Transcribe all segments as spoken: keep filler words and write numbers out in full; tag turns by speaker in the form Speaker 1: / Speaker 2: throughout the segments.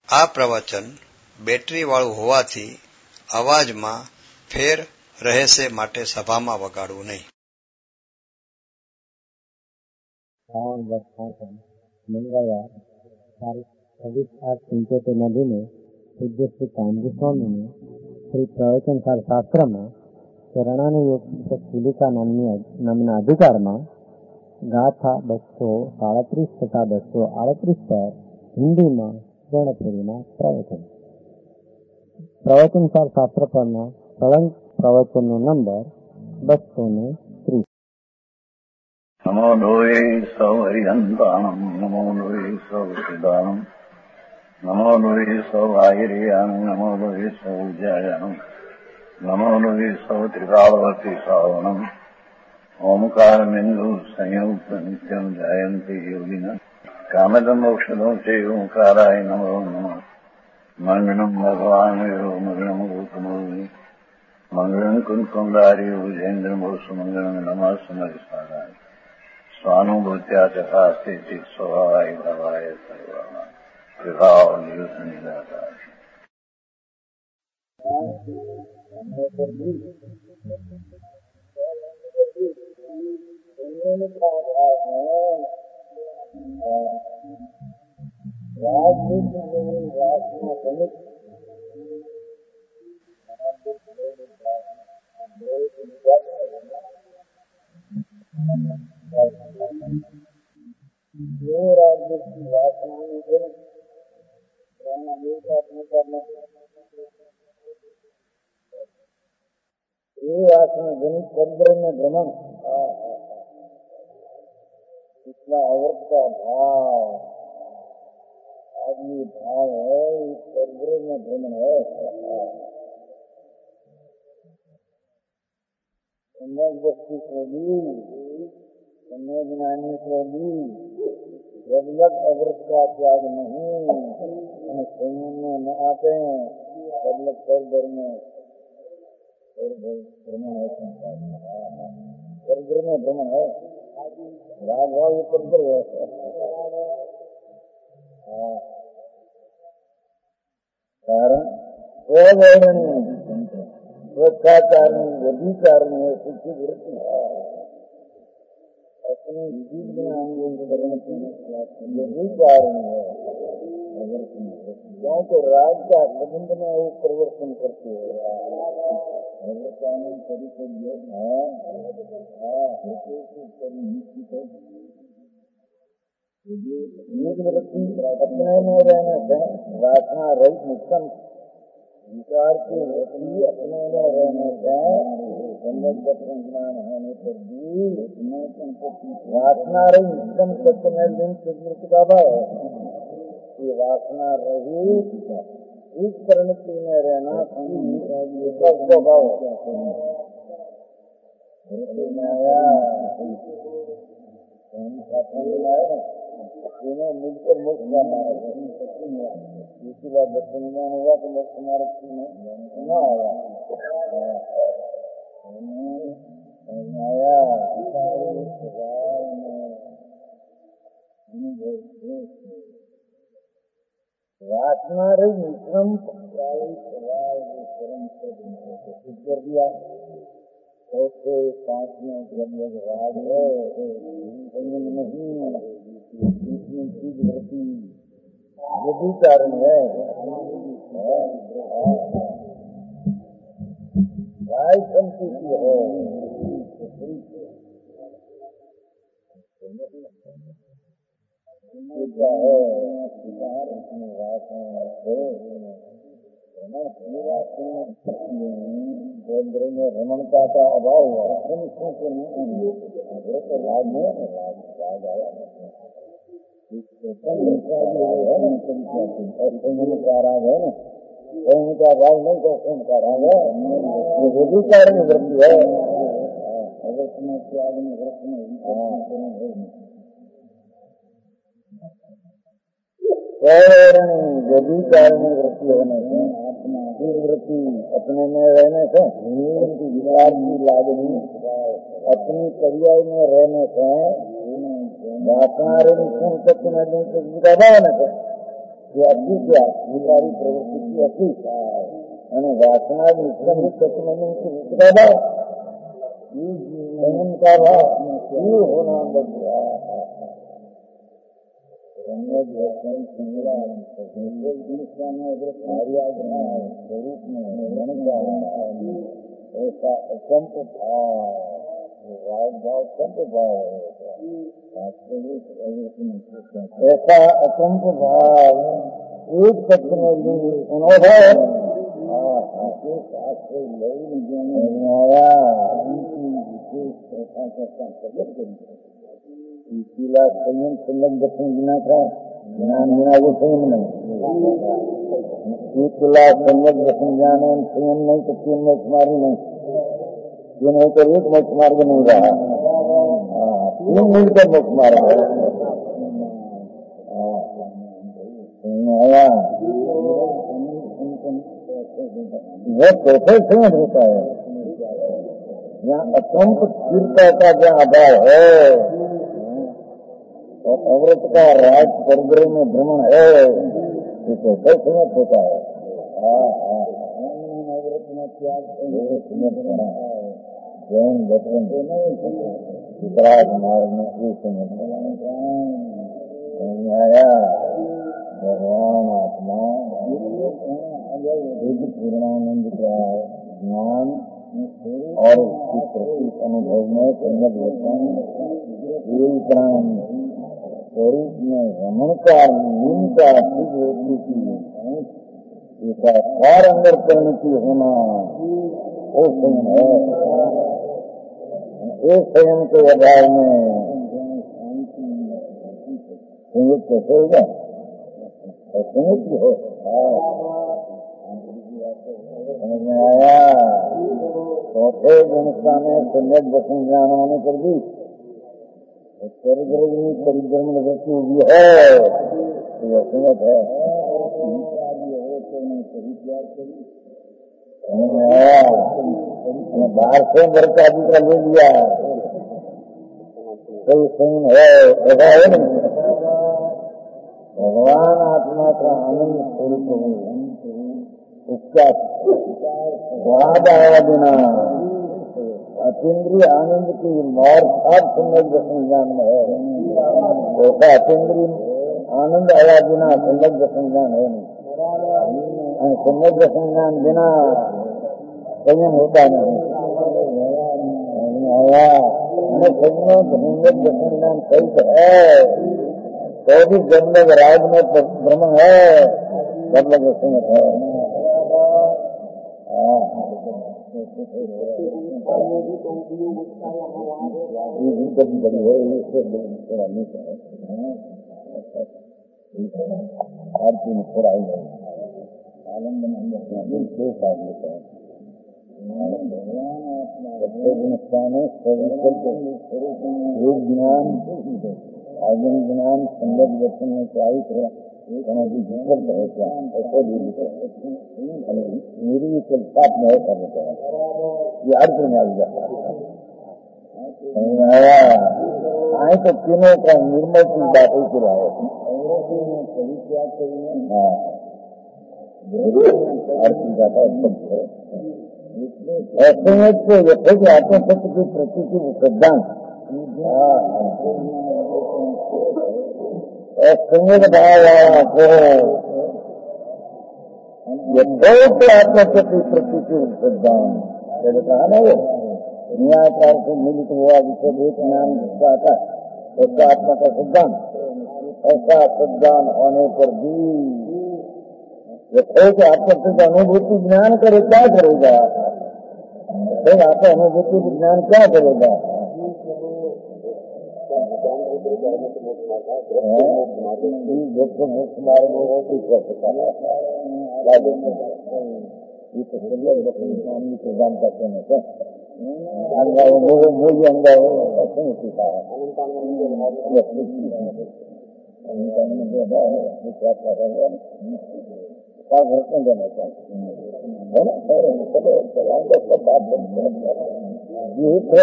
Speaker 1: આ પ્રવચન બેટરી વાળું હોવાથી અવાજમાં ફેર રહેશે માટે સભામાં વગાડવું નહીં.
Speaker 2: મંગળવાર તારીખ છવ્વીસ આઠ પંચોતેર ના દિને પૂજ્ય શ્રી કાનજી સ્વામીને શ્રી પ્રવચનસાર શાસ્ત્રમાં ચરણાનુયોગ ચિલિકા નામની નામના અધિકારમાં ગાથા બસો સાડત્રીસ તથા બસો આડત્રીસ પર હિન્દીમાં સ્વર્ણપુરીમાં પ્રવચન. પ્રવચનસાર શાસ્ત્ર પરના સળંગ પ્રવચનનો નંબર બસો ને ત્રીસ.
Speaker 3: નમો લોહે સૌ હરિહંતાણમ નમો લોહે સૌ સિદ્ધાણમ નમો લોહે સૌ આહિર્યાણમ નમો લોહે સૌ જયાણમ નમો લોહે સૌ ત્રિકાળવતી શ્રાવણમ ઓમકાર બિંદુ સંયુક્ત નિત્યમ જયંતિ યોગિન કામદમ મોક્ષદો છે ઓંકારાય નમો નમઃ. મંગળમ ભગવાન મંગળમ ગોતમોહિ મંગળમ કુંકુમધારી ભુજેન્દ્ર મોક્ષ મંગળમ નમઃ સમરિસારાય સ્વાનુભૂત્યા ચકાસ્તે ચિત સ્વભાવાય ભવાય સર્વમાં વિભાવ નિયુત નિરાકાર.
Speaker 2: जो राज्य की वासना में जन ये वासना जनित पंद्रह में भ्रमण इतना अवर्त का भाव आदमी भाव है, इस पंद्रह में भ्रमण है. सम्यक दृष्टि को भी समय ज्ञानी को भी जब तक अव्रत का त्याग नहीं संयम में न आते हैं तब तक कर भर में भ्रमण है. परद्र में भ्रमण है. राग भाव ये परद्र है. कारण स्ववर्णीय स्वच्छा कारण यदि कारण है सुखी वृत्ति अपने जीव ज्ञान यही कारण है. क्योंकि राग का संबंध में वो परिवर्तन करते हैं. अपने में रहने से वासना रहित मुक्तम विकार की वृत्ति अपने में रहने से सम्यक ज्ञान होने पर भी वासना रहित मुक्तम सत्य में दिन प्रवृत्ति का भाव है. ये वासना रहित इस परिणति में रहना स्वभाव है. इन्हें मिलकर मोक्ष का मार्ग है. दूसरी बात दर्शन ज्ञान होगा तो मोक्ष मार्ग में न आया आया वासना रही विक्रम कर दिया. चौथे पांच में लगभग राग है नहीं चीज वृत्ति यदि कारण है. गाय संस्कृति हो केंद्र में रमणता का अभाव हुआ. राग में राग आया का राग है ना. का भाव नहीं तो का राग है. वो भी कारण वृत्ति है. अव्रत में त्याग में व्रत में यदि कारण वृत्ति होने से वृत्ति अपने में रहने से विचार की लागनी अपनी पर्याय में रहने से वासना तत्व में ये अति क्या विकारी प्रवृत्ति की अति અને વાસના મિશ્રમ સત્યમની ઉત્તરા ભાવ संयम का भाव ये होना बचा स्वरूप में ऐसा असंत भाव राग भाव संत भाव ऐसा असंत भाव एक सत्य में अनुभव पीला संयम संलग्न दर्शन बिना था ज्ञान बिना वो संयम नहीं पीला संयम दर्शन ज्ञान संयम नहीं तो तीन मोक्ष मार्ग नहीं तीन नहीं तो एक मोक्ष मार्ग नहीं रहा तीन मिलकर मोक्ष मार्ग आया वो कैसे संयम होता है यहाँ अत्यंत स्थिरता का जहाँ अभाव है और अवृत का राज परग्रह में भ्रमण है इसे कैसे संयत होता है अवृत में त्याग जैन बचपन वितराग मार्ग में एक संयत आया भगवान आत्मा पूर्णानंद का ज्ञान और उसकी प्रति अनुभव में संयत वचन स्वरूप में रमण का नीम का वृद्धि की सार अंदर परिणति होना वो संयम है। एक संयम के अभाव में संयुक्त कैसे होगा और संयुक्त हो समझ में आया। चौथे गुणस्था में संयत दर्शन ज्ञान होने पर भी परिग्रही परिक्रम वृत्ति हुई है तो यह संयत है। समझ में आया। बाहर से वर्ष आदि का ले लिया तो संयम है ऐसा है नहीं। भगवान आत्मा का आनंद स्वरूप हो उसका स्वाद आया बिना अतीन्द्रिय आनंद की मौर सात संगत दर्शन ज्ञान में है ऐसा अतीन्द्रिय आनंद आया बिना संगत दर्शन ज्ञान है नहीं। संगत दर्शन ज्ञान बिना संयम होता नहीं आया। संगत दर्शन ज्ञान सही है तो भी जब लोग राज में भ्रमण है जब लोग संगत है कभी बड़ी है इससे थोड़ा नहीं है आरती में थोड़ा ही है आनंद शेष आदमी का स्थान है ज्ञान आगम ज्ञान संगत दर्शन में चाहिए विकल्प है क्या ऐसा भी मेरी विकल्प में है करने का ये अर्थ में आ जाता आया आए तो तीनों का निर्मल की बात ही पूरा है अर्थ जाता है ऐसे में तो यथे कि आत्म सत्य की प्रकृति सिद्धांत संयोग भाव को यथोक्त आत्मशक्ति प्रकृति सिद्धांत मैंने कहा ना वो न्यायकार से मिलित हुआ विषय एक नाम जिसका आता उसका आत्मा का सिद्धांत ऐसा सिद्धांत होने पर भी यथोक्त आत्मशक्ति अनुभूति ज्ञान करे क्या करेगा आपका अनुभूति ज्ञान क्या करेगा मुक्त मार्ग में कर सकता है प्रदान करते हैं अंगा मूल्य अंगा सीखा है भरतन देना चाहिए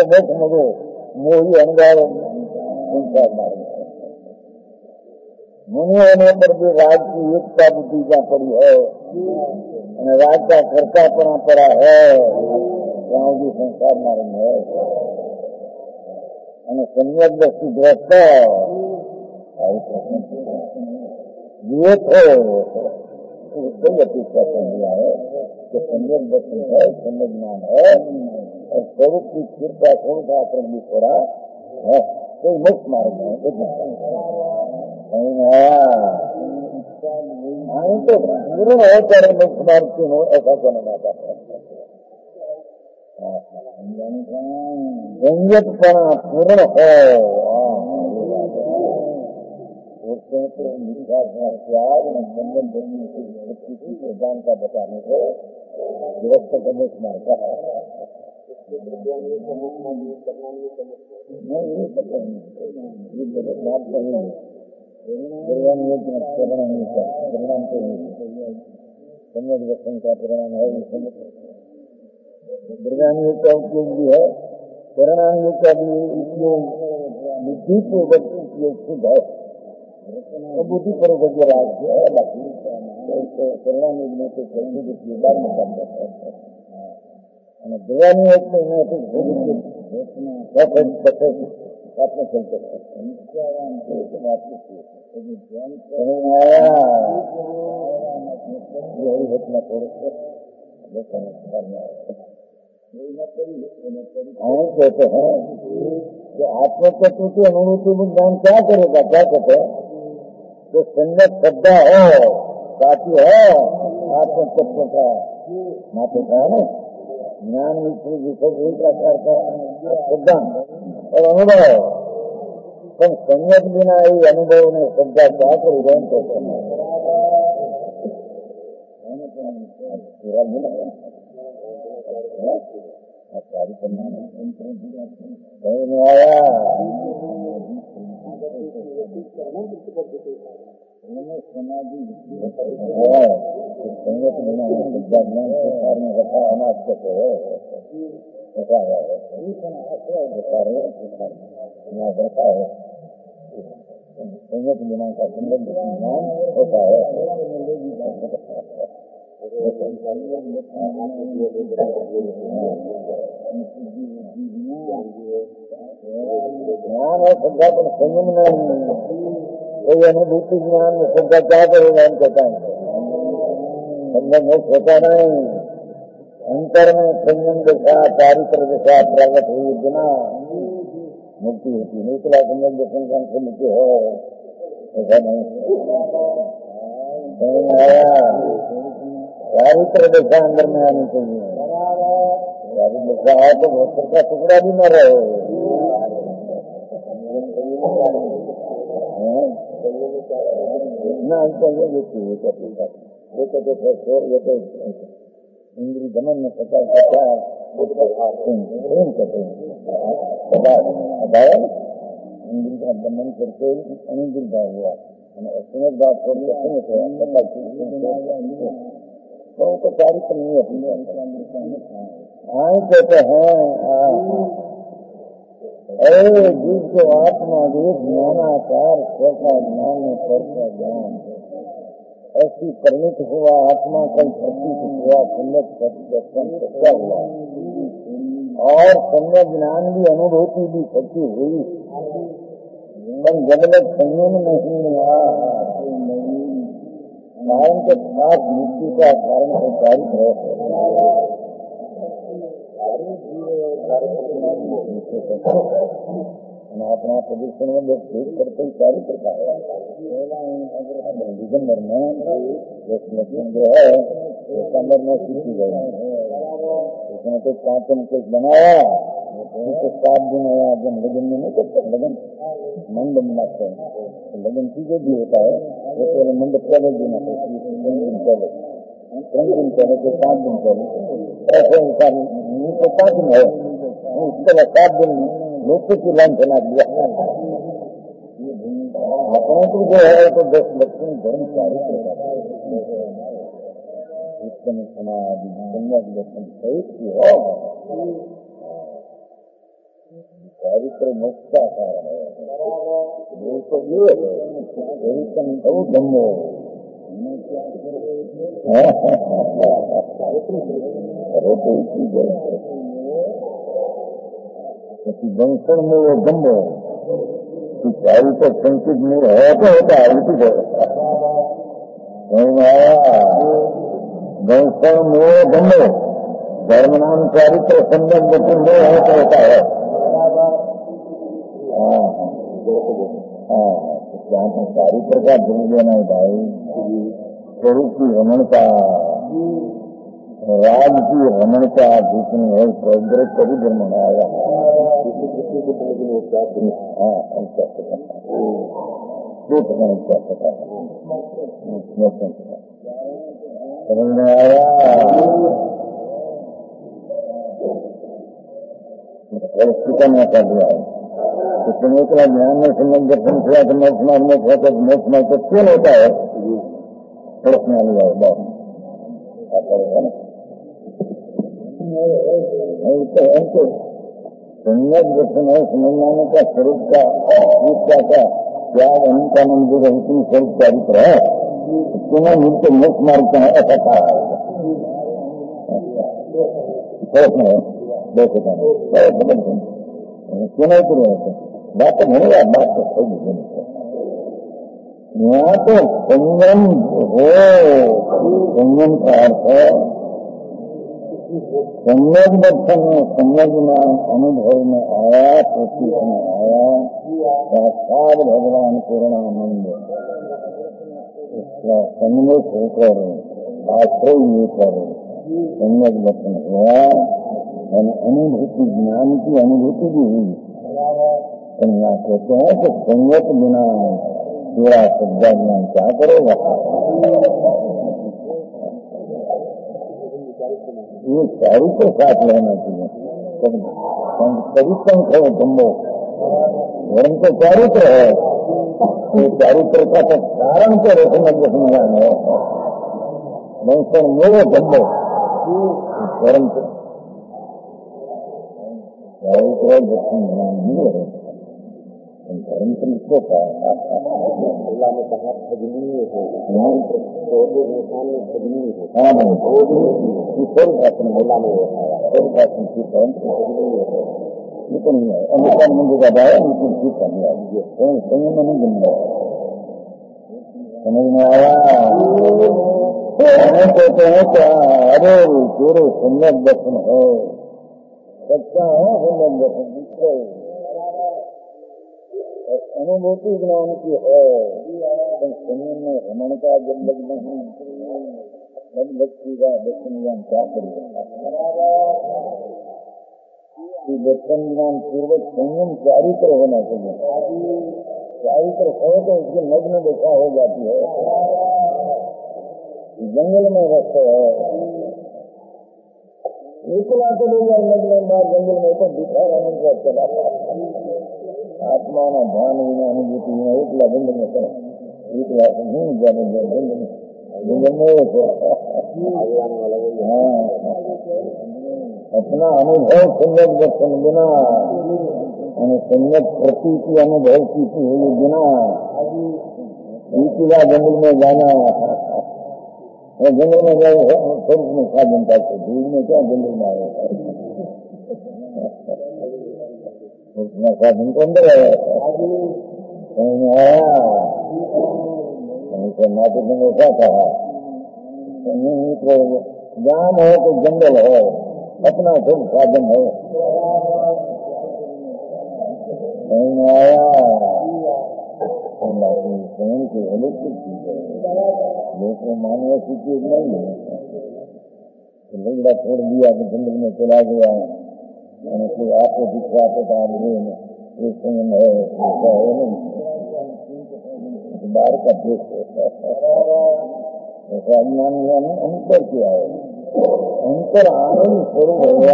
Speaker 2: मोही अंगार मार्ग मुनियों पर भी राज की एकता बुद्धि ज्યાં પડી है અને રાજા ખર્ચા પણ પડા है ત્યાં સુધી સંસાર માર્ગ है અને सम्यक दृष्टि દ્રષ્ટ ये तो उसको अपेक्षा कर दिया है कि सम्यक दृष्टि है, सम्यक ज्ञान है और स्वरूप की कृपा स्वरूप आचरण भी थोड़ा है कोई मुक्त मार्ग है तो पूर्ण है चाहे मुक्त मार्ग क्यों हो ऐसा कहना चाहता है व्यंग्यपना पूर्ण हो त्याग और बंधन बनने की ज्ञान का बताने को व्यवस्था करने मारता है परिणाम सम्यक दर्शन का परिणाम है दुर्गान योग का उपयोग भी है परिणाम योग का भी उपयोग बुद्धि पूर्वक उपयोग सिद्ध है तो बुद्धि पर राज्य है बाकी परिणाम योग में तो शरीर बाद में काम करता है दुर्गान योग में आपने चलते यही घटना थोड़े कहते हैं कि आत्मतत्व की अनुभूति में ज्ञान क्या करेगा क्या कहते हैं कि संगत श्रद्धा हो साथी हो आत्मतत्व का माथे का है ना ज्ञान विषय एक आकार का श्रद्धा और अनुभव पण संगत बिना ये अनुभव ने श्रद्धा क्या करेगा कहते हैं पूरा मिला कार्य करना में आया समाधि संगत बिना ज्ञान संसार में रखा अनावश्यक है ऐसा है रहता है संगत बिना का संबंध ज्ञान होता है ज्ञान है श्रद्धा पर संयम नहीं कोई अनुभूति ज्ञान में श्रद्धा क्या करेगा हम कहता है संयम हो होता नहीं अंतर में संयम दिशा चारित्र दिशा प्रकट हुई बिना मुक्ति होती नहीं चला संयम दर्शन से मुक्ति हो ऐसा नहीं आया चारित्र दिशा अंदर में आनी चाहिए चारित्र दिशा है तो बहुत का टुकड़ा भी न रहे इतना चाहिए ये चाहिए ये कहते थे शोर ये तो इंद्री दमन में पता क्या प्रेम कहते हैं इंद्री का दमन करके अनिंद्री भाव हुआ समझ बात थोड़ी तो तो चारित्र नहीं अपनी हाँ कहते हैं अरे जीव को आत्मा जो ज्ञानाकार स्वका ज्ञान में परका ज्ञान ऐसी परिणित हुआ आत्मा कल प्रतीत हुआ सम्यक सत्या हुआ और सम्यक ज्ञान भी अनुभूति भी सच्ची हुई पर जब तक संयम नहीं हुआ कारण के साथ मृत्यु का कारण को चारित्र है अपना प्रदूषण में जब ठीक करते ही चारित्र का है दिसंबर में लक्ष्मण जो है दिसंबर में सीखी गई उसने कुछ कांचन कुछ बनाया तो सात दिन आया जब लगन में नहीं करते लगन मंद बनाते हैं लगन चीजें भी होता है वो पहले मंद पहले दिन तीन दिन पहले तीन दिन पहले तो पाँच दिन पहले ऐसे इंसान तो पाँच दिन है उसके बाद सात दिन लोगों की लाइन बना दिया अपने को जो है तो दस लक्ष्मी धर्म चारित्र समाधि सम्यक दर्शन सहित की हो चारित्र मोक्ष का कारण है। वो तो ये है चरित्र बहु धम्मो वंशण में वो गम्भ चारू पर संचित में है तो होता है उसी वंशण में गम्भ धर्म नाम चारित्र सम्यक वचन में है तो होता है। हाँ हाँ यहाँ पर चारित्र का ध्यान देना है भाई। स्वरूप की रमणता राज की रमणता जितनी है प्रग्रह कभी धर्म आया। हाँ ऐसा समझ में आया। परिस्थितियां कर दिया है तो तुम्हें इतना ज्ञान में समझ दर्शन किया तो मोक्ष मार्ग में था तो मोक्ष मार्ग तो क्यों होता है प्रश्न आ लिया बहुत सम्यक दर्शन है समझने का स्वरूप का रूपता का त्याग अनंता मंदिर अंतिम स्वरूप चरित्र है तुम्हें मुझे मोक्ष मार्ग का है ऐसा कहा है प्रश्न है देखो क्यों नहीं करो बात तो नहीं है बात तो सही यहाँ तो संयम हो संयम का अर्थ है सम्यक दर्शन में सम्यक ज्ञान अनुभव में आया प्रतीक में आया साक्षात भगवान पूर्णानंद इसका सम्यक होकर आश्रय लेकर सम्यक दर्शन हुआ अनुभूति ज्ञान की अनुभूति भी हुई। यहाँ कहते हैं कि संयत बिना पूरा शब्द ज्ञान क्या करेगा। ये चारित्र साथ लेना चाहिए परिश्रम है तुम्बो वरन तो चारित्र है ये चारित्र का तो कारण तो रसमत ज्ञान है मेरे जम्बो परंतु चारित्र दर्शन ज्ञान नहीं है धर्म तो इसको अल्लाह ने कहा खजनीय है सामने खजनीय है। हाँ अल्लाह ने ये तो नहीं है अनुमान मंदिर का दाया लेकिन ठीक करने आइए संयम नहीं बनना समझ में आया। कहते हैं क्या अरे तेरे सम्यक दर्शन है सच्चा है सम्यक दर्शन दूसरे अनुभूति ज्ञान की है संयम में रमण का जब लग नहीं तब व्यक्ति का दर्शन ज्ञान क्या करेगा। दर्शन ज्ञान पूर्वक संयम चारित्र होना चाहिए चारित्र हो तो उसकी नग्न देखा हो जाती है जंगल में रहते हो इतना चले जाए नग्न बार जंगल में तो दिखाया नहीं चला आत्मा ना भान विना अनुभूति में एक लंग में तो एक लाख नहीं जाने जंगल जंगल में हाँ अपना अनुभव सम्यक दर्शन बिना सम्यक प्रतीति अनुभव की हुई बिना दूसरा जंगल में जाना जंगल में गए स्वरूप में खा जनता से दूर में क्या जंगल में आए उसमें साधन को अंदर आया नाटक में ऐसा कहा जान हो तो जंगल हो अपना सब साधन है आया स्वयं की अलौकिक चीज है लोग मानव की चीज नहीं है लगड़ा छोड़ दिया तो जंगल में चला गया कोई आपको दिख रहा तो एक संयम है ऐसा है नहीं बाहर का देश ऐसा अज्ञान ने अंतर किया है अंतर आनंद स्वरूप होगा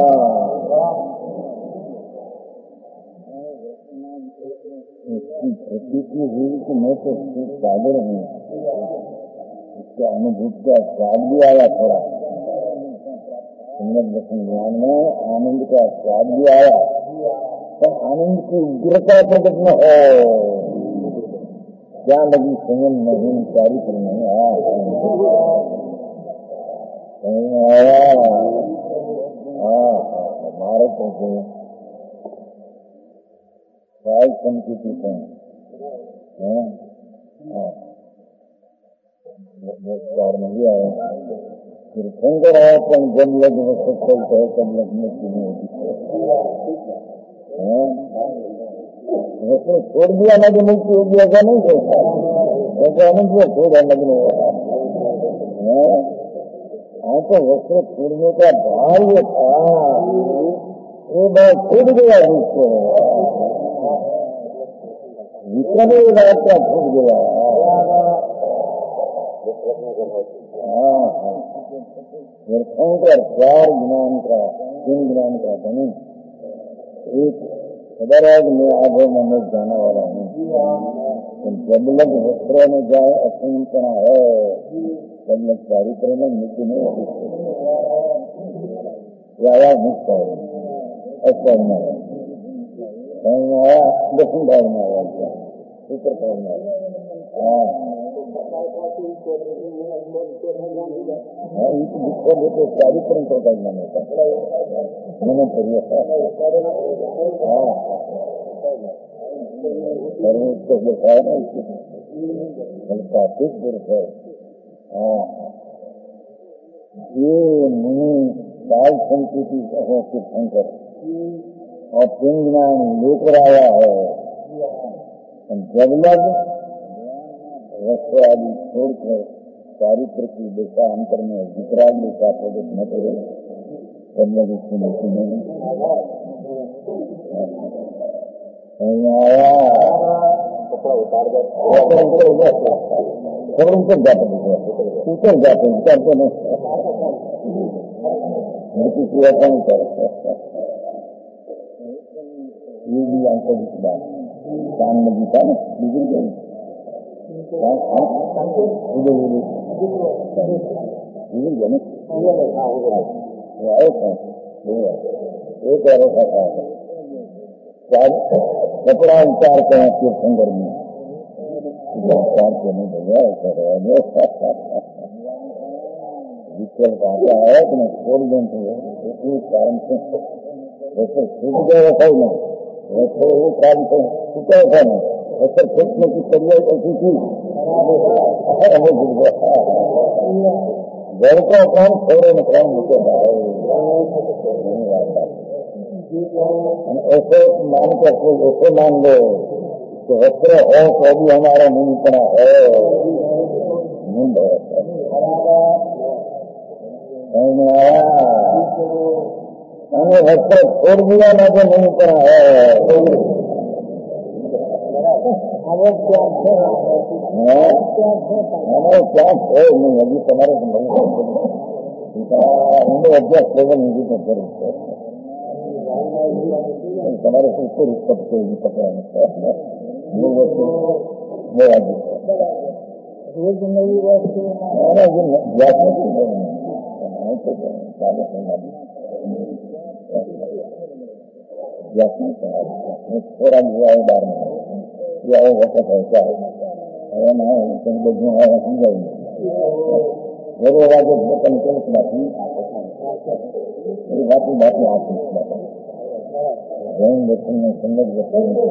Speaker 2: इसकी प्रतीति हुई कि मैं तो सागर हूँ इसका अनुभूति का स्वाद भी आया थोड़ा सम्यक दर्शन ज्ञान में आनंद का स्वाद भी आया तो आनंद की उग्रता प्रकट न हो, क्या लगी संयम नहीं, चारित्र नहीं आया। हमारे तो साल संस्कृति है नहीं आया। फिर शंकर आया अपन जब लग वो चलते है तब लगने की नहीं होती, छोड़ दिया ना जो मुक्ति होगी ऐसा नहीं सोचता, ऐसा नहीं किया छोड़ा लगने वाला है। तो वस्त्र छोड़ने का भाव ये था, वो बात छूट गया उसको, विक्रमी बात क्या छूट गया। हाँ शंकर चार ज्ञान का, तीन ज्ञान का धनी, एक खबर है कि मैं आधे मन जाने वाला हूँ, जब लग वस्त्रों में जाए असंतना है, जब लग चारित्र में मृत्यु नहीं आया मुक्त है, ऐसा होना है। आया दक्षिण भाव में आया, उत्तर भाव में आया। हाँ दुख देते चारित्र को करना होता मैंने करिए उसको दिखाया ना हल्का दुख दुर्ख है। ये मुनि काल संस्कृति हो कि शंकर और तीन ज्ञान लेकर आया है, जब लग वस्त्र आदि छोड़कर चारित्र की दिशा अंतर में विकराग्नि का प्रकट न करे, तब लग उसकी मुक्ति नहीं आया। खबर उतर जाते उतर जाते उतरते नहीं, मृत्यु पूरा नहीं करते। ये भी आंखों की बात कान में गीता ना बिगड़ गई, एक और कपड़ा उतार कर तीर्थंकर में उतार के नहीं भैया ऐसा विकल कहता है कि मैं छोड़ दें तो उसी कारण से वैसे छूट गए वैसा ही नहीं, वैसे वो कारण से छूटा ऐसा नहीं, वैसे छूटने की तैयारी ऐसी थी घर का काम छोड़े न काम मुझे ऐसे मान कर ऐसे मान लो कि वस्त्र है तो भी हमारा मुंह इतना है, मुंड आया हमें वस्त्र छोड़ दिया ना जो नहीं इतना है। हमारे क्या है नहीं अभी तुम्हारे अभ्यास लेवल नहीं तो फिर तुम्हारे से उसको पकड़े पकड़ा रोज नई वस्तु थोड़ा हुआ है बार में या वक्त ऐसा है ना कहीं लोगों है समझाएंगे मेरे वाले बतन के बाकी मेरी बात बात आप बच्चों में संगत बच्चों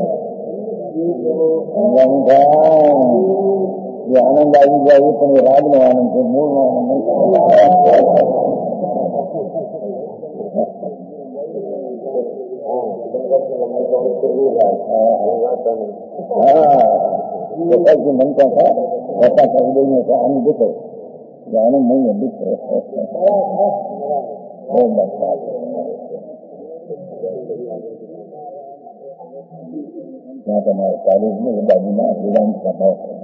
Speaker 2: ये आनंद आई जाए तो मैं राग में आनंद से मूल में आनंद जैसा कि मन का था वैसा कर देने का आनंद दुख है, आनंद नहीं है दुख है। यहाँ तो हमारे कॉलेज में बाजू में वेदांत का भाव है,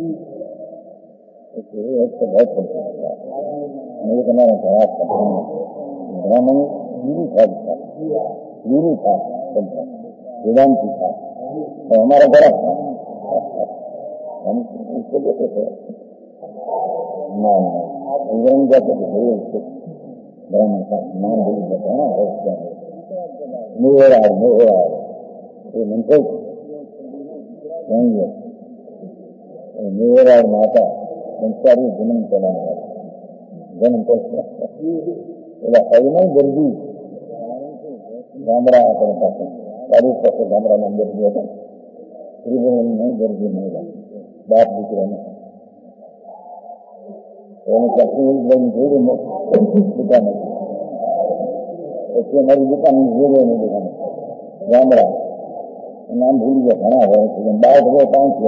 Speaker 2: तो बहुत पड़ता है मेरे हमारा खराब था ब्राह्मण गुरु था गुरु था वेदांति था तो हमारा बड़ा था, हम उसको देते थे नाम अंग्रेज जाते थे उसको ब्राह्मण का नाम बोल देते हैं ना मेरा मेरा ये मंत्र समझिए। मेरा माता संस्कारी जन्म चलाने वाला जन्म बोला नहीं जल्दी गामड़ा अपने पास चालीस वर्ष गामड़ा में दर्जी होता त्रिभुवन में दर्जी नहीं रहा बाप दूसरा में दुकान उसकी हमारी दुकान जोड़े में दुकान गामड़ा नाम भूल गया खाना है बात हुआ पाँच हुआ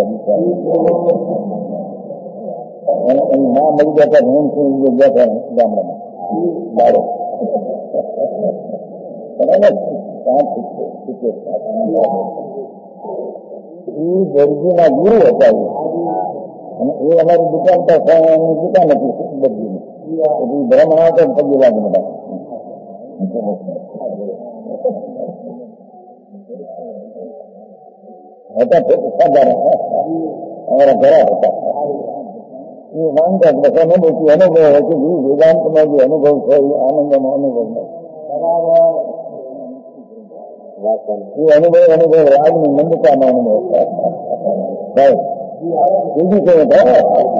Speaker 2: माँ मिल जाता भून से जाता है गामड़ा में बारह दर्जी ना गुरु होता है ये हमारी दुकान का दुकान है दर्जी में ब्रह्मणा का पगला बना होता फिर साधारण हमारा घरा होता ये मानता बताने में कि अनुभव है कि गुरु वेदांत में भी अनुभव है आनंद में अनुभव में ये अनुभव अनुभव राज में नंदता में अनुभव भी कहता है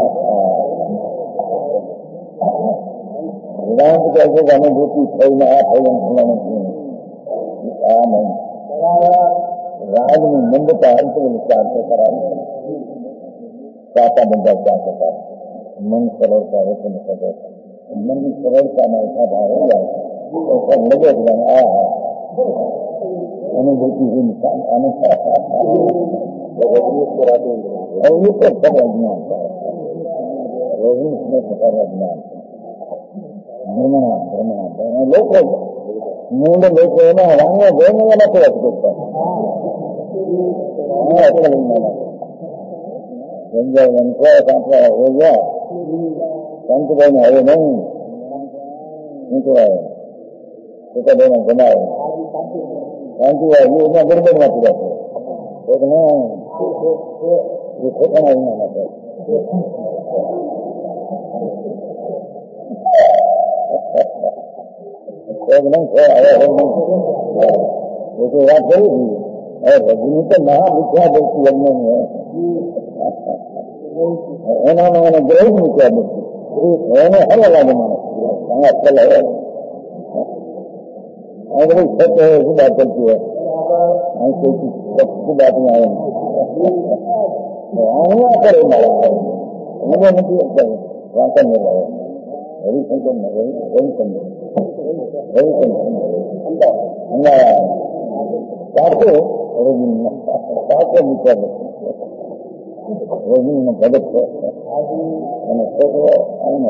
Speaker 2: वेदांत कैसे अनुभूति फैलना फैलन फैलाना नहीं राज में नंदता अंत विचार से करा काता बंदा क्या होता है मन सरलता है तो मन की सरलता में ऐसा भाव हो जाए तो सब लगे आ अनुभूति हुई निशान आने और ये तो सब अज्ञान रोगी इसमें सब अज्ञान भ्रमणा भ्रमणा लोग मूल लोग ना हराने बोलने वाला तो अच्छा संजय उनको हो गया संत बहन है नहीं उनको आए तो देना जमाए शांति है ये इतना गड़बड़ ना पूरा देखना ये ठेकाना ही ना नहीं आया है देखो बात सही थी और रजनी तो महाविद्या व्यक्ति लगने में उन्होंने मैंने ग्रहित नहीं किया व्यक्ति उन्होंने हर अलग माना चल है अगर सत्य है ऐसी बात चलती है कोई बात नहीं आए करे मुझे नहीं वाकई में रहे हरिशंकर में रविचंद्र रविचंद्र सातो रविन्द्र सातो विचार रविन्द्र भगत અને છોકરો આવીને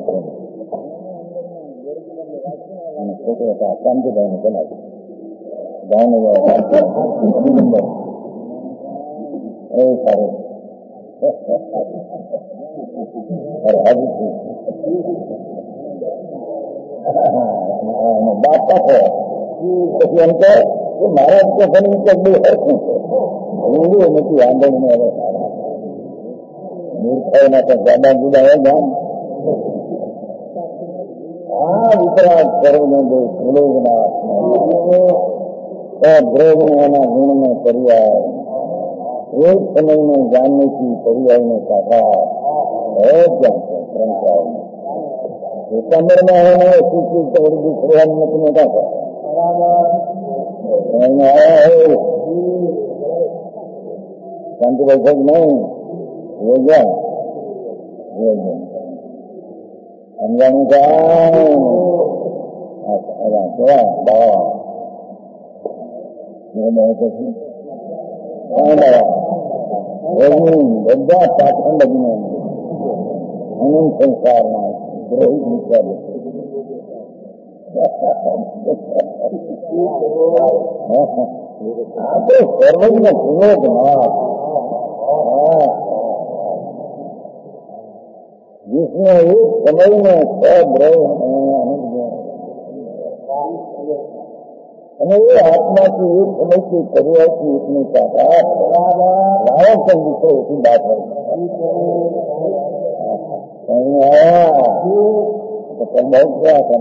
Speaker 2: અને છોકરો શાંતિભાઈને બનાવ્યું ભાવનગર નંબર એવું સારું બાપ પાછો પછી એમ કહે કે મારા તો બની તો બહુ હરખું છે હિન્દુ નથી આંદોલન હવે મૂર્ખાઓના તો જાડા જુદા હોય ગામ આ વિતરાગ કરવને બહુ ભૂલોના ब्रह्मना गुण में पर्याय एक समय में जानने की पर्याय में कहा और जानते परंपराओं में सितंबर में है ना ऐसी चीज तो बड़ी दूसरे अन्नत में था समझ में आया है शांति बैठक नहीं हो गया हो गया अनजाने का क्या बाबा બધા પાખંડ અજ્ઞાન અનંત સંસારમાં ગ્રહિત વિચાર આ તો સર્વજ્ઞ વિનોદ નાથ जिसमें एक समय में सब रहे आनंद અને એ આત્મા की एक समय की पर्याय की इतनी ताकत लायक संगीत से इतनी बात है आया तो कल बहुत क्या था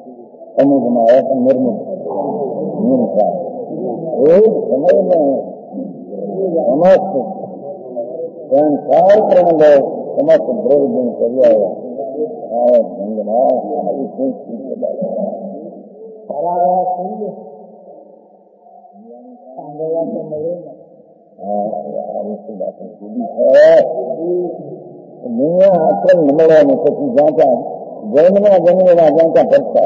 Speaker 2: समझ में आया था निर्मित निर्मित एक समय में समस्त संसार प्रण गए समस्त द्रव्य गुण कर दुनिया आश्रम न મળે ને પછી જ્યાં ત્યાં જન્મના જન્મના જ્યાં ત્યાં ભટકા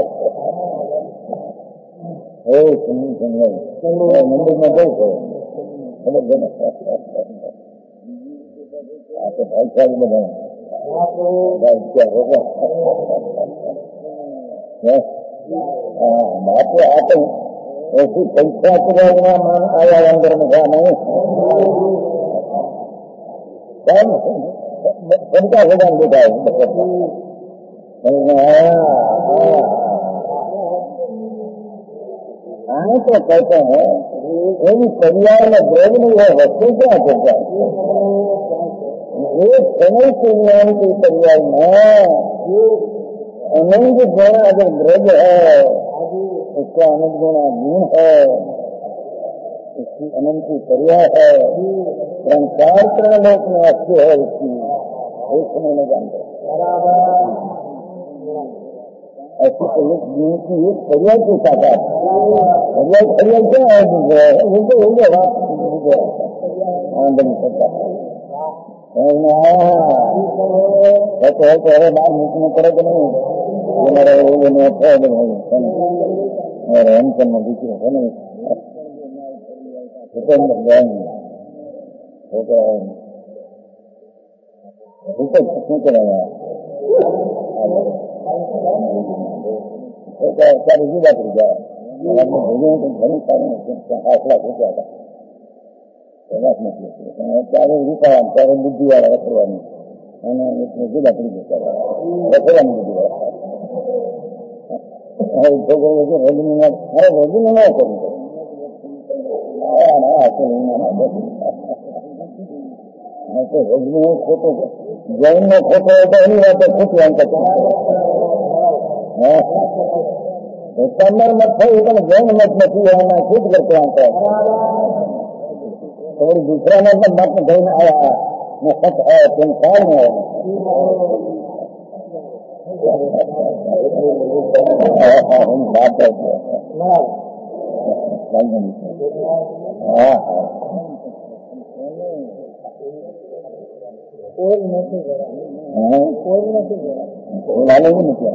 Speaker 2: હે સુની સંગત મંદિરમાં બહુ કહે ખબર છે ને આ તો ભાઈચારી બધા ભાઈચાર બાપે આપે ऐसी परीक्षा करना मान आया अंदर में था नहीं बनता भगवान बेटा आने तो कहते हैं यदि परिवार में द्रव्य नहीं है वस्तु क्या करता है एक समय के ज्ञान के परिवार में अनंत गुण अगर द्रव्य है उसका अनंत गुणा गुण है उसकी अनंत की पर्याय है संसार प्रणलोक में अच्छे है उसकी एक समय में जानते ऐसी तो एक गुण की एक पर्याय के साथ पर्याय पर्याय क्या है उनको हो गया बात आनंद नहीं करता समझ में आया कहते है कि अरे बात मुझमें पड़े तो नहीं मेरा वो नहीं अच्छा है और हम करना दिखे है नहीं तो वो तो ऊपर क्यों चलाया सारी जी बात रुक जाए भोजन तो घर में सारे हाथला हो जाता चारे रूपा चारे बुद्धि वाला रखवानी जी बात रुक जाता रखवानी बुद्धि वाला रजनी अरे रजनी ना करूँ तो रजनी खोटो जैन में खोटो होता नहीं रहता खुश रहता कमर मत थी तो जैन मत नहीं रहना खुद करते आता थोड़ी दूसरा मतलब मत जैन आया मैं सच है संसार में बात है कोई नहीं कोई नहीं बोलाने भी निकला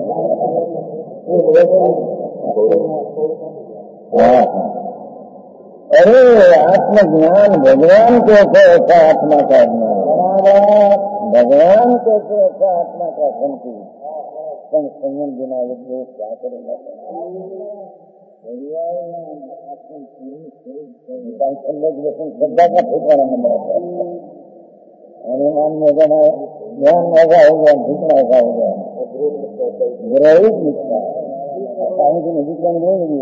Speaker 2: अरे आत्मज्ञान भगवान को ऐसा आत्मा का ज्ञान भगवान को ऐसा आत्मा का संति संयम बिना लोग क्या करेंगे श्रद्धा का ठिकाना नंबर अनुमान में बना ज्ञान ऐसा हो गया ठिकाना ऐसा हो गया ग्रहित निष्ठा पानी की नदी का नहीं मिली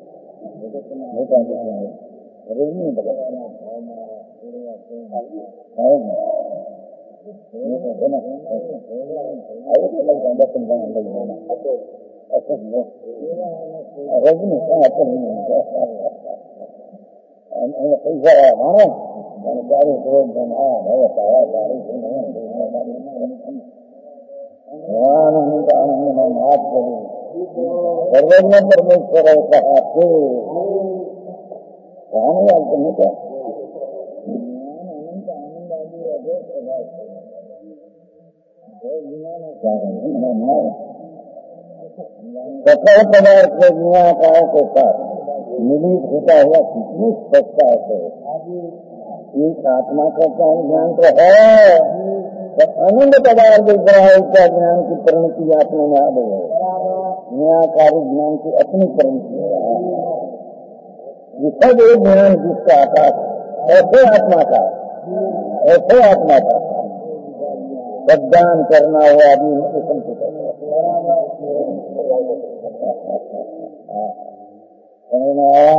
Speaker 2: नहीं बता रजनी पैसा मानो चालीस रोज बनाया आनंद आनंद में मात करूँ सर्वज्ञ परमेश्वर कहा थे कहा नहीं याद करने का सकल पदार्थ के ज्ञाताओं के साथ मिलित होता हुआ कितनी स्पष्टता है एक आत्मा का ज्ञान तो है तो अनंत पदार्थ ग्राह का ज्ञान की परिणति आत्मा में आ गई है ज्ञाकारी ज्ञान की अपनी परिणति है ये सब एक ज्ञान जिसका आकाश ऐसे आत्मा का ऐसे आत्मा का बददान करना हुआ आदमी मुझे संतुष्ट समझ में आया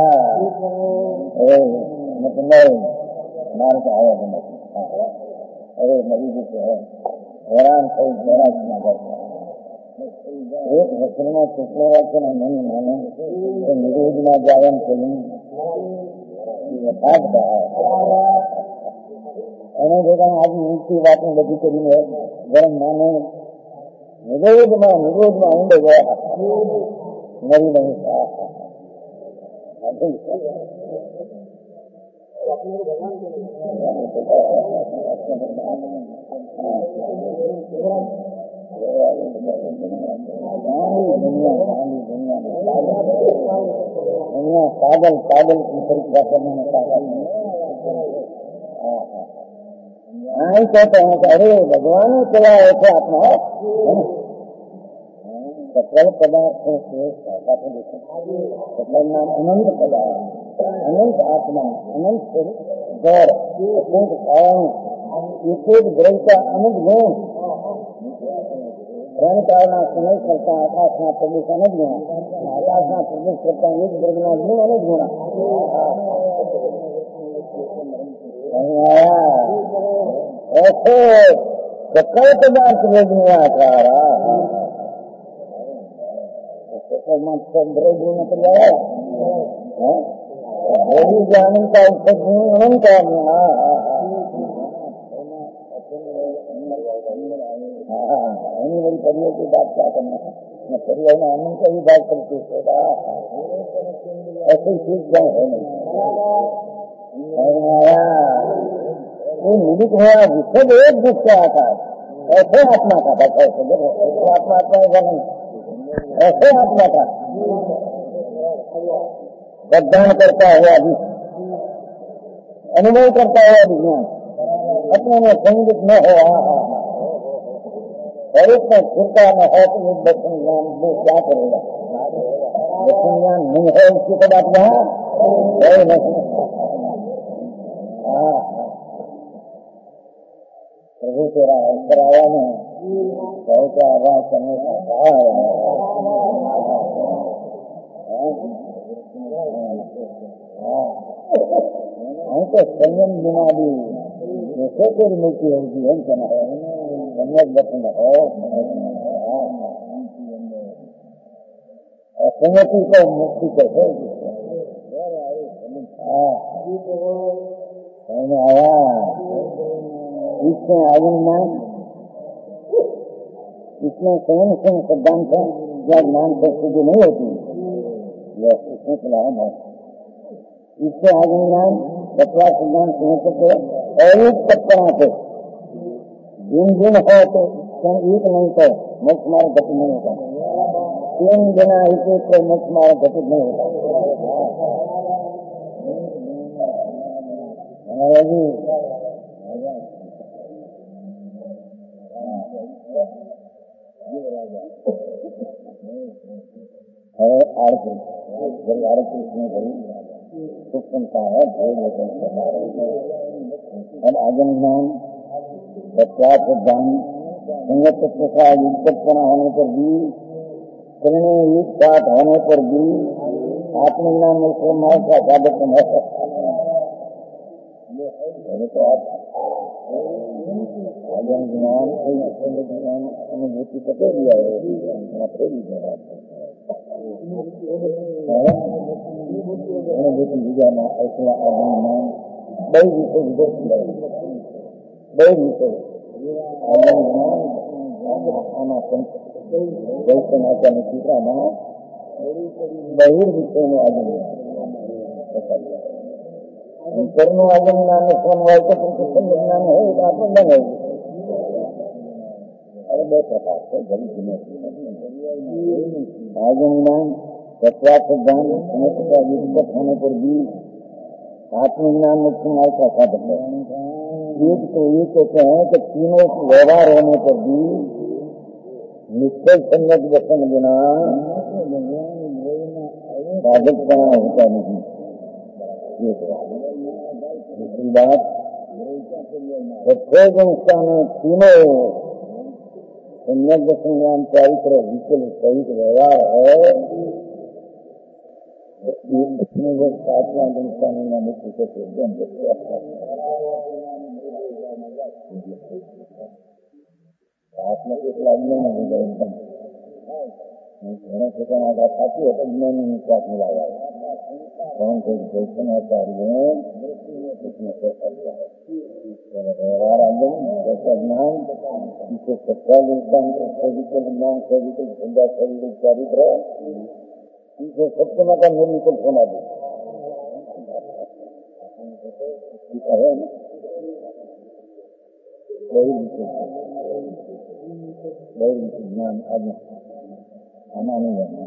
Speaker 2: मतलब मार के आया अरे मरी जी से है हैरान कोई मेरा जितना करता एक हसन में चुपने रखे ना नहीं माने तो निरोध ना जायन चलूं यथार्थ એને ભેગા આજની ઊંચી વાતને બધી કરીને ગરમ માને નિરોધમાં નિરોધમાં ઊંડે ગયા મરી નહીં दुनिया पागल पागल की परीक्षा करने में पागल हाँ कहते हैं कि अरे भगवान चला ऐसे आत्मा सकल पदार्थों से सकल नाम अनंत पदार्थ अनंत आत्मा अनंत स्वरूप गौर अत्यंत कारण एक एक ग्रह का अनंत गुण रण कारणा समय करता आकाशना प्रदेश अनंत गुणा आकाशना प्रदेश करता एक ग्रहना गुण अनंत गुणा ऐसे सकल पदार्थ वेदनी आकारा द्रव्य में जाए ज्ञान का अनंत एनी बड़ी परियों की बात क्या करना है परियों में अनंत का ही बात करती होगा ऐसे चीज क्या है वो निमित हुआ विषय एक दुख से आता है ऐसे आत्मा का बस ऐसे आत्मा आत्मा ऐसा नहीं ऐसे आत्मा का प्रदान करता हुआ भी अनुभव करता हुआ विज्ञान अपने में संगीत न हो और इसमें छिड़का न हो तो एक दर्शन ज्ञान वो क्या करेगा दर्शन ज्ञान नहीं है उसकी तो बात यहाँ है नहीं प्रभु तेरा कराया में बहुत आवाज करने का कहा है हमको संयम बिना भी जैसे तेरी मुक्ति होगी हम कहना है संयम बचन हो संयति को मुक्ति कैसे आया इसमें आगमन इसमें स्वयं स्वयं सिद्धांत है या ज्ञान संस्कृति नहीं होती यह इसमें चलायम है इससे आगमन बतवा सिद्धांत समझ सकते और एक तत्परा से दिन दिन हो तो एक नहीं तो मोक्ष मार्ग गति नहीं होता तीन बिना एक एक को मोक्ष मार्ग गति नहीं होता है आरती जब आरती इसमें करी तो सुनता है और आगम ज्ञान प्रत्यात ज्ञान संगत तथा युक्तपना होने पर भी करने एक साथ होने पर भी आत्मज्ञान में मार्ग का साधक है तो आप आगम ज्ञान ज्ञान अनुभूति कटे दिया है अनुभूति विज्ञान ऐसा आगम बड़ी विषय विदेश बड़ी विषय आगम ज्ञान आना वैसे नाचा में सीखा ना बहिर्विषय में आगम कर्म आगम ज्ञान स्वयं वायु प्रतिष्ठन ज्ञान है एक आत्मज्ञान है अरे बहुत प्रकार से बड़ी दुनिया आगम ज्ञान तत्वार्थ ज्ञान समझता युक्त होने पर भी आत्मज्ञान मुक्त मार्ग का साधन है एक तो ये कहते हैं कि तीनों व्यवहार होने पर भी निश्चय संगत दर्शन बिना साधक बना होता नहीं दूसरी बात प्रत्येक संस्था में तीनों संयम संज्ञान चारित्र विकल सहित व्यवहार है सातवां संस्था में मुक्ति से आत्मा के लाइनों में नहीं गए घोड़ा ठिकाना का साथी होता है मैं नहीं निश्वास मिलाया कौन से दर्शनाचार्य उसमें कैसा व्यवहार आंदोलन कैसा ज्ञान इसे सच्चा ज्ञान सर्विकल ज्ञान सर्विकल धंधा सर्विकल चारित्र इसे सत्यमा का निर्विकल समाधि है ज्ञान आदि आना नहीं है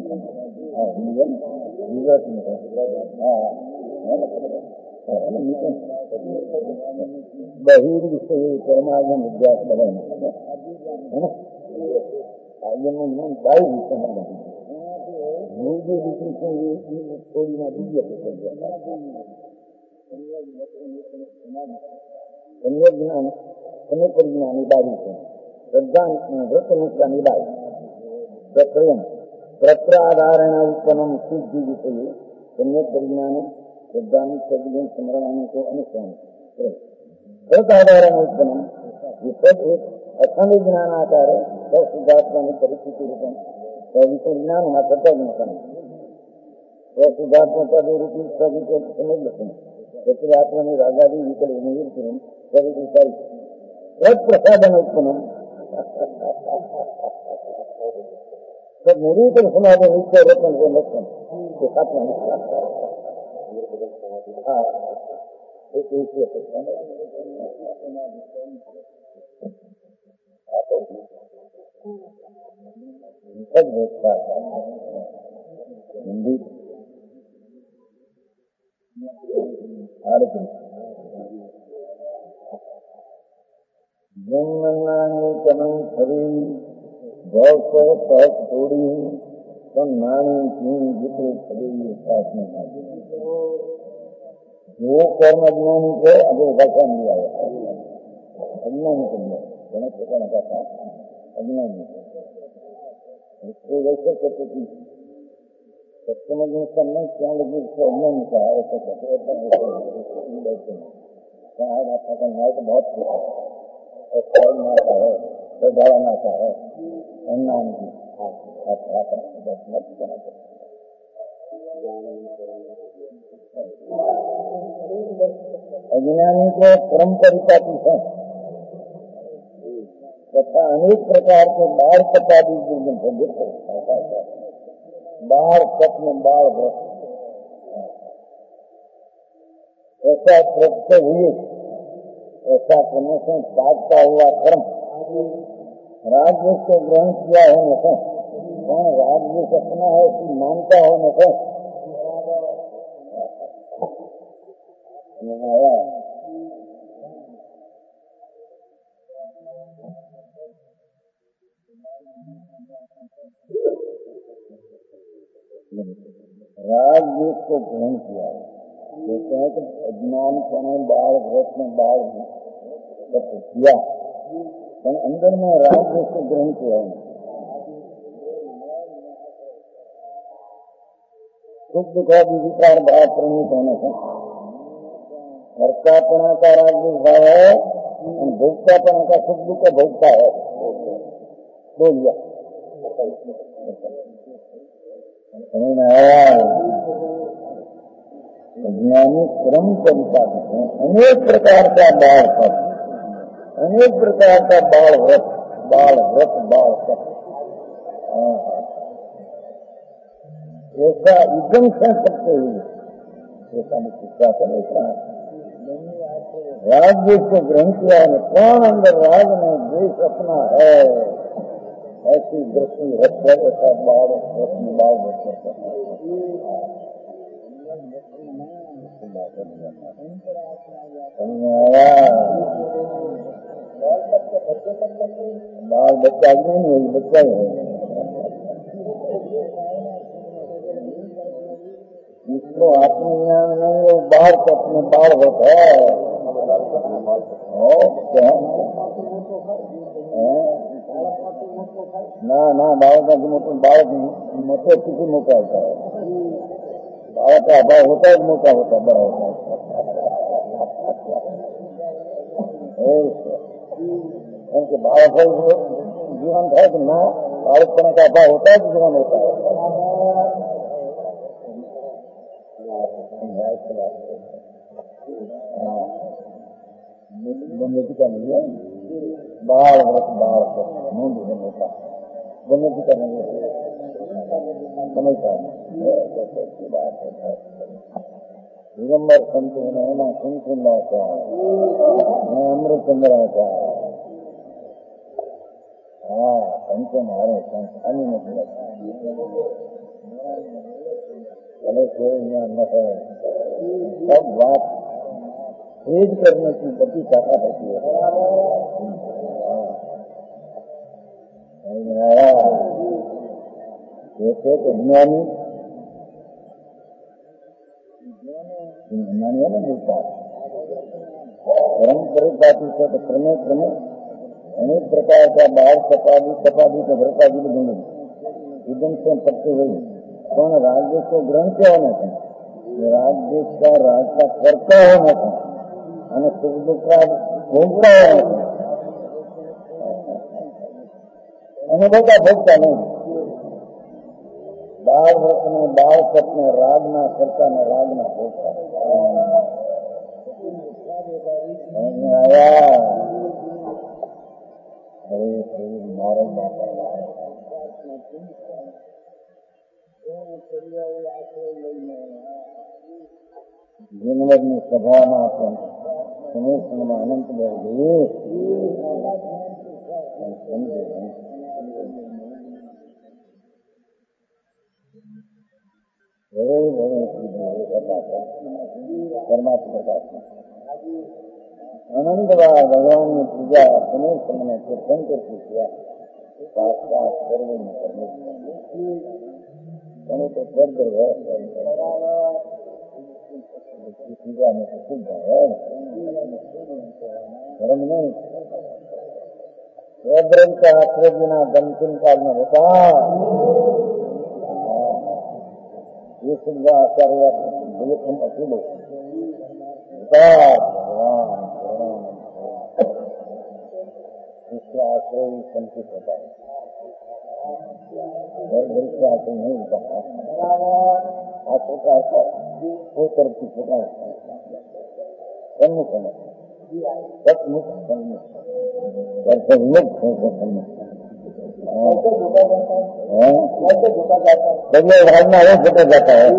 Speaker 2: बहिर्विषय कर्मार्जन विद्या बने है ना आर्जन में ज्ञान बाई विषय में बने मुझे विषय से थोड़ी ना दिव्य सम्यक ज्ञान सम्यक परिज्ञानी बारी से श्रद्धान वृत्तनुष्ठानी बारी प्रत्रयम प्रत्राधारण उत्पन्नम सिद्धि विषय सम्यक परिज्ञान श्रद्धान सद्गुण स्मरणानि को अनुष्ठान प्रत्राधारण उत्पन्नम विपद एक अखंड ज्ञान आकार है सब सिद्धात्मा में परिस्थिति रूपम विषय ज्ञान होना सत्ता ज्ञान करना सब सिद्धात्मा का रूपी सभी को समझ लेते हैं प्रति आत्मा में रागादि विकल निर्विकल सभी विचारी प्रसादन उत्पन्न तो निर्विकल समाधि नित्य रत्न को लक्षण के साथ में हाँ एक हिंदी जन्मनानी कमई खरी भव को पहक थोड़ी तो नानी की जितने खरी साथ में जो कर्म अज्ञानी को अभी वचन दिया है अज्ञानी को गणेश प्रकार का था अज्ञानी इसको वैसे कहते कि सत्यम में करना क्या लगे उसको अज्ञानी का ऐसा कहते न्याय तो बहुत कुछ है नाता है प्रधान नाता है अन्नान की अज्ञानी को क्रम परिपाती है तथा अनेक प्रकार के बाढ़ पतादी बाढ़ तप में बाढ़ व्रत ऐसा व्रत हुए ऐसा करने से साधता हुआ कर्म राज्य को ग्रहण किया होने से कौन राज्य अपना है कि मानता होने से राज्य को ग्रहण किया है कहते हैं कि अज्ञान में बाढ़ व्रत में बाढ़ किया अंदर में राज्य को ग्रहण किया है सुख दुखादि विकार भाव प्रणीत होने से कर्तापना का राज्य भाव है और भोक्तापना का सुख दुख का भोगता है बोलिया समझ में आया ज्ञानी क्रम कविता हैं अनेक प्रकार का बाढ़ पद अनेक प्रकार का बाढ़ व्रत बाढ़ व्रत बाढ़ पद ऐसा एकदम से सकते हुए ऐसा मुझे ऐसा राज्य को ग्रहण किया है कौन अंदर राज में देश अपना है ऐसी दृष्टि रखकर ऐसा बाढ़ व्रत बाढ़ व्रत बाल बच्चा नहीं है बच्चा है इसको आत्मज्ञान नहीं वो बाहर तो अपने बाढ़ होता है ना ना बाढ़ का मोटा बाढ़ मोटे किसी मोटा होता है बाढ़ का अभाव होता है मोटा होता है बड़ा होता है उनके बाढ़ जीवन है कि ना बाढ़ का अभाव होता है कि जीवन होता है बनने की क्या नहीं है, बाल व्रत बाल मुंड बनने का बनने की क्या नहीं है, समझता है बात है। दिगंबर संत नैना कुंकुंदा का मैं अमृत चंद्रा का हाँ संत मारे संत अन्य नहीं चले कोई न है सब बात भेद करने की बड़ी ताकत होती है। जैसे तो ज्ञानी ज्ञानी है ना मिलता परम परिपाटी से तो क्रमे क्रमे अनेक प्रकार का बाहर सपादी सपादी तो भरपादी भी दूंगी इधम से पत्ते हुई कौन राज्य को ग्रहण क्या होना था, राज्य का राज का कर्ता होना था અને સુખ દુઃખ ભોગતા અને બધા ભોગતા નહીં. બાળ વ્રત ને બાળ સત ને રાગના કરતા ને રાગના ભોગતા આયા હવે મારો જીનવરની સભામાં પણ સમેશનમાં અનંત બહુ સમજે परमात्मा प्रकाश आनंद भगवान ने पूजा समय समय कीर्तन करके किया साक्षात सर्व में करने तो दर्द है पूजा में प्रसिद्ध है धर्म नहीं ब्रह्म का आश्रय बिना गमकिन काल में होता ये सिद्ध आचार्य बिल्कुल अकेले भगवान इसके आश्रय संचित होता है इसके आश्रय नहीं होता आश्रय का आश्रय वो तरफ की होता है सन्मुख है सचमुख सन्मुख सन्मुख है सन्मुख बदले भागना है फटा जाता है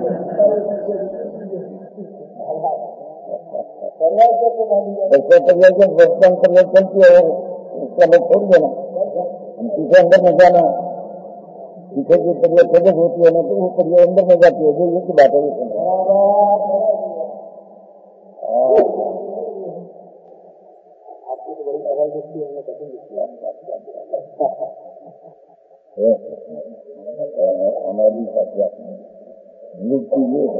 Speaker 2: ऐसे परिवर्तन बचपन परिवर्तन की है उसका लोग छोड़ देना हम पीछे अंदर में जाना पीछे की परिवर्तन होती है ना तो वो परिवर्तन अंदर में जाती है जो ये की बात है आपकी तो बड़ी सवाल दृष्टि हमने हमारी हत्या मुक्ति ये है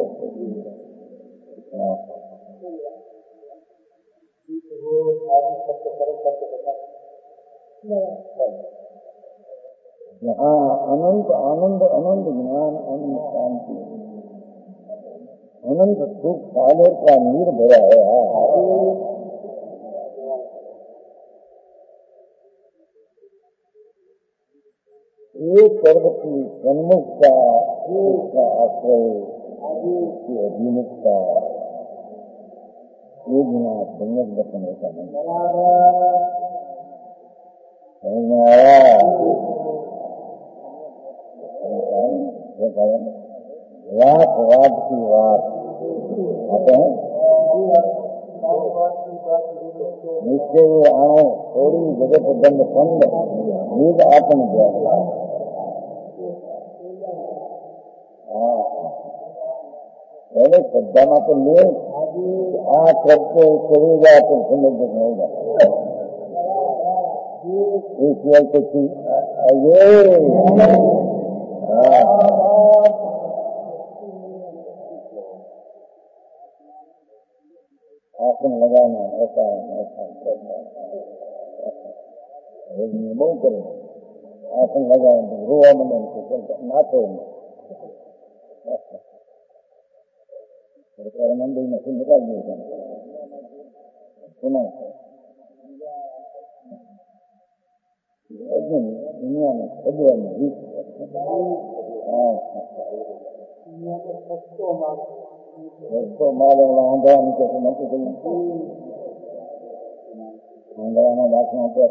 Speaker 2: जहाँ अनंत आनंद अनंत ज्ञान अनंत शांति अनंत सुख सागर का नीर भरा है एक सर्वती सन्मुखता उसका आश्रय उसकी अधीनता ये बिना सम्यक दर्शन होता नहीं आया वाद वाद की बात आते हैं निश्चय आओ थोड़ी जगत दंड फंड नींद आत्म ज्ञान पहले श्रद्धा तो ले आ करके चलेगा तो समझ होगा ईश्वर को ये आसन लगाना ऐसा ऐसा नियमों करें आसन लगाए तो रोआ मन ना तो सरकार मंदिर में निकाल दिया सुना दुनिया में भगवान में उसको मालूम आंध्रा नीचे से मत गई आंध्रा में दाखिला क्या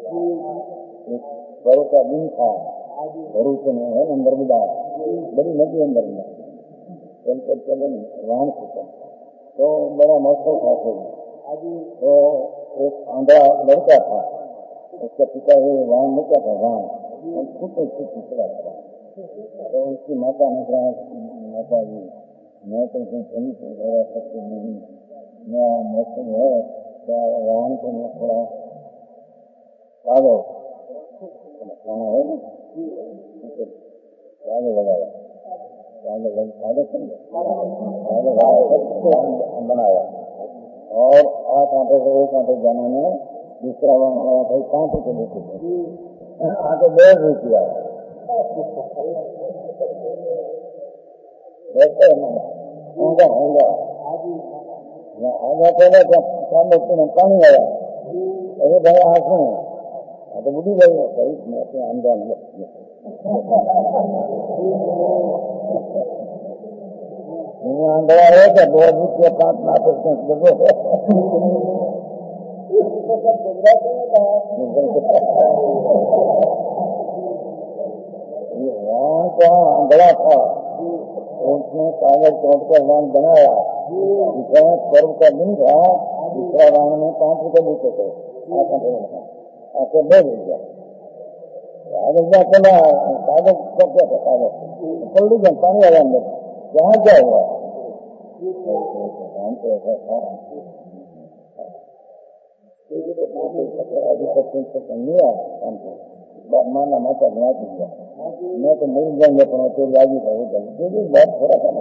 Speaker 2: बड़ो का दिन था भरूच में है अंदर मिला बड़ी नदी अंदर मिला चलकर चले वाहन से तो बड़ा मौसम था तो एक आंध्रा लड़का था उसका पिता ये वाहन नहीं क्या था वाहन खुद उसकी पिछड़ा था तो उसकी माता ने कहा माता जी मैं तो सही से रह सकती नहीं मैं मौसम है क्या वाहन को मैं थोड़ा आगे खाना है आगे लगाया आगे बनाया और आठ आटे से एक आटे जाना में दूसरा वाहन आया था पांच के लेके आगे डेढ़ रुपया होगा होगा आगे पहले सामने पानी आया अरे भाई हाथ में तो बुढ़ी गई भाई मैं अपने आंदोलन आंदोलन है क्या दो रुपये पांच ना परसेंट वहाँ का आंदोलन था उसने कागज तोड़ कर वाहन बनाया दूसरा पर्व का दिन था दूसरा वाहन में पांच रुपये देते थे आके दे दिया कागज का चला कागज का क्या था कागज पलटी जब पानी आया अंदर कहाँ क्या हुआ ऐसा था अभी तक नहीं आया माना माता बना दिया मैं तो मिल जाएंगे अपना तो लागी हो जाएगी बहुत थोड़ा था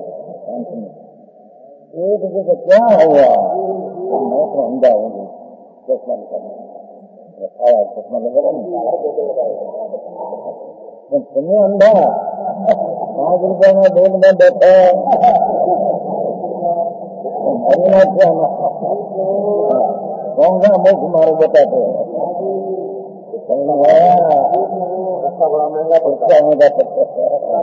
Speaker 2: एक जगह क्या हुआ मैं तो अंधा हूँ चश्मा निकालना खाया चश्मा लगा तुम्हें अंधा पाँच रुपये में दूध में देता कौन सा मुख मारो बताते बड़ा महंगा पड़ता महंगा पड़ता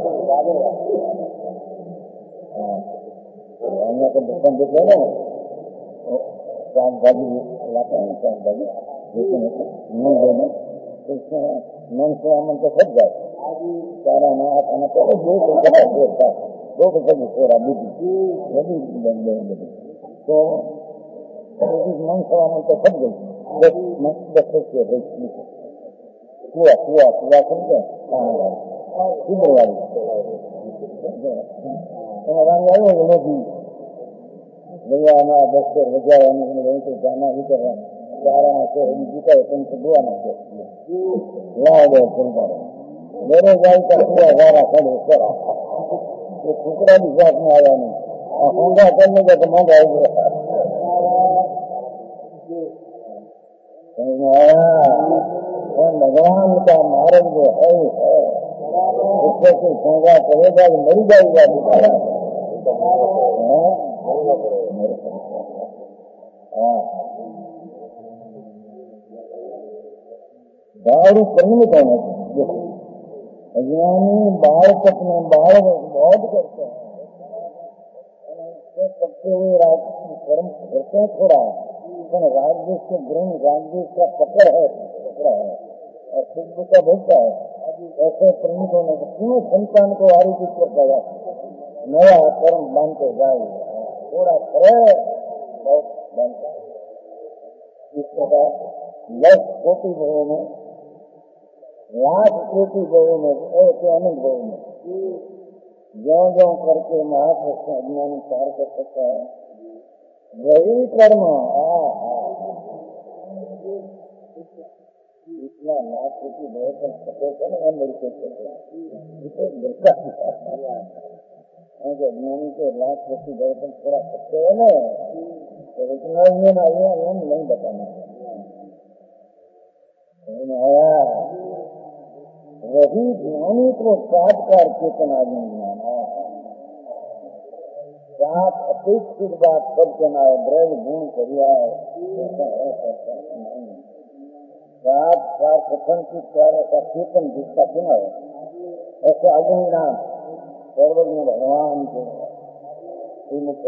Speaker 2: को दुकान देख लेना शाकभाजी लाते हैं शाकभाजी लेकिन नहीं देना तो उसमें मन से मन को फट जाता सारा ना आता ना तो दो पैसा देता दो पैसा की पूरा बुद्धि यदि बन गए तो मन से मन को फट गई दस दस रुपये हुआ हुआ हुआ समझे किधर वाली मोदी भैया हमारा दफ्तर हो जाए हमें वहीं से जाना ही कर रहे हैं चारा से जीता है तुमसे दुआ ना ला दो सुनता मेरे गाड़ी का पूरा गारा खड़े करा ये टुकड़ा भी साथ में आया नहीं और होंगे करने का तो महंगा आएगा समझ में आया भगवान का मार्ग जो है है उससे कोई संगा करेगा कि मरी जाएगा दारू करने का अज्ञानी बालक अपने बालक बहुत करते हैं पकते हुए कर्म करते हैं थोड़ा राजदेश के ग्रहण राजदेश का पकड़ है पकड़ा है और सिद्ध का भोगता है ऐसे परिणित होने से क्यों संतान को आरोपित करता है नया कर्म बांधते जाए थोड़ा करे बहुत बांधता है इस प्रकार लक्ष कोटि भवों में लाख कोटि भवों में ऐसे अनेक भवों में ज्यो ज्यो करके महापुरुष अज्ञानी पार कर सकता है वही कर्म इतना लाख कोटि भव पर अमेरिका अज्ञानी के लाख कोटि भव पर थोड़ा सकते हो ना तो इतना नहीं बताना आया वही ज्ञानी को सातकार चेतना ज्ञान सात अपेक्षित बात सब जनाए ब्रज गुण करियाए सात चार प्रथम की चार ऐसा चेतन जिसका बिना है ऐसे अग्नि नाम सर्वज्ञ भगवान के श्रीमुख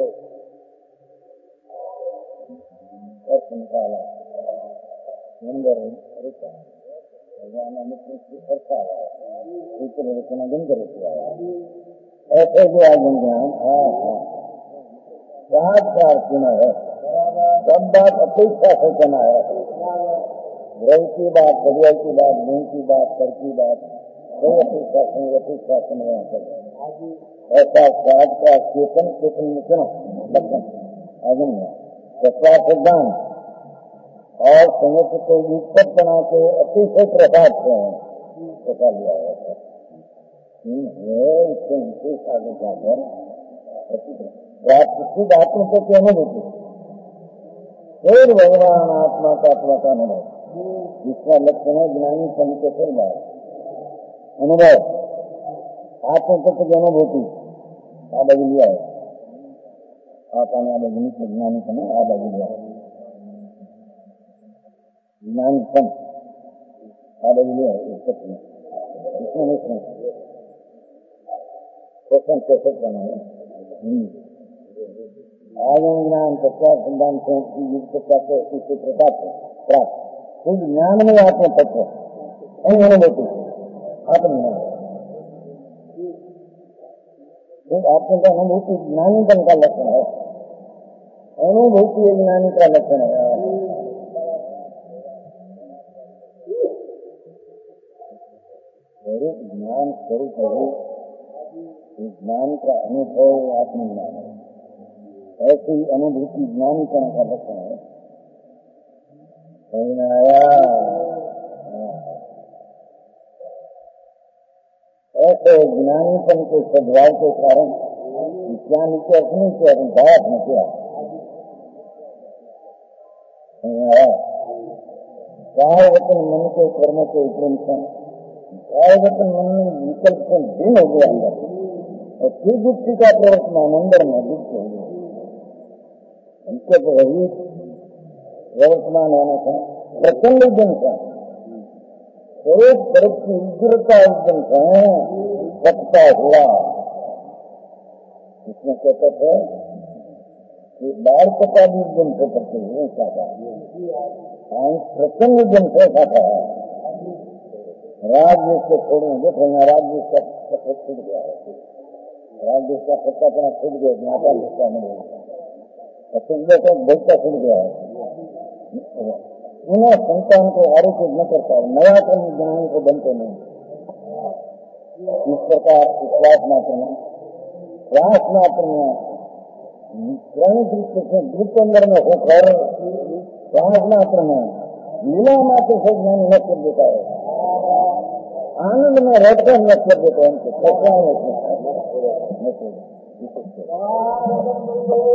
Speaker 2: दर्शन काला गंधर भगवान मित्र की करता है इतने रचना गंधर ऐसे जो आगम ज्ञान हाँ हाँ सात सार सुना है सब बात अपेक्षा से सुना है ग्रह की बात परिवार की बात गुण की बात कर की बात कोई अपेक्षा सुन अपेक्षा सुन ऐसा सात का चेतन चेतन में सुनो लक्षण आगम सत्ता सिद्धांत और संगत को युक्त बना के अतिशय प्रसाद से पता लिया है इससे विशेष आगे जाकर प्राप्त शुद्ध आत्म को की अनुभूति फिर भगवान आत्मा का आत्मा का अनुभव जिसका लक्षण है ज्ञानी पन के फिर बात अनुभव आत्म तत्व की अनुभूति आ बाजू लिया है आप आने वाले ज्ञानी पन आ बाजू लिया है ज्ञानी पन आ बाजू लिया है इस तत्व में इसमें नहीं सुना क्वेश्चन कैसे बनाए आगम ज्ञान तत्व सिद्धांत युक्तता को इसी प्रकार से प्राप्त खुद ज्ञान में आत्म तत्व अनुभूति आत्मज्ञान आत्म का अनुभूति ज्ञानीपन का लक्षण है अनुभूति ज्ञानी का लक्षण है स्वरूप ज्ञान स्वरूप ज्ञान का अनुभव आत्मज्ञान है ऐसी अनुभूति ज्ञानीपन का लक्षण है आया ऐसे ज्ञानीपन के सद्भाव के कारण ज्ञानी के अपने के भाव में क्या चाहे वचन मन के कर्म के उपरम चाहे वचन मन में विकल्प से भिन्न हो गया अंदर और फिर दुखी का प्रवर्तमान अंदर में दुख हो गया उनके तो वही प्रवर्तमान होना था प्रचंड जन था स्वरूप स्वरूप की उग्रता एकदम है रखता हुआ इसमें कहते थे कि बाल कटा भी एकदम से करते हुए खाता प्रचंड जन से खाता है राज्य से छोड़ेंगे तो राज्य का छूट गया है राज्य का सत्तापना छूट गया ज्ञाता जिसका मिलेगा छूट गया तो भोजता छूट गया है पुनः संतान को आरोपित न करता है नया कर्म ज्ञान को बनते नहीं इस प्रकार श्वास मात्र में श्वास मात्र में प्राणी दृष्टि से दृष्टि अंदर में होकर श्वास मात्र में लीला मात्र से ज्ञान न कर देता है आनंद में रहकर न कर देता है उनके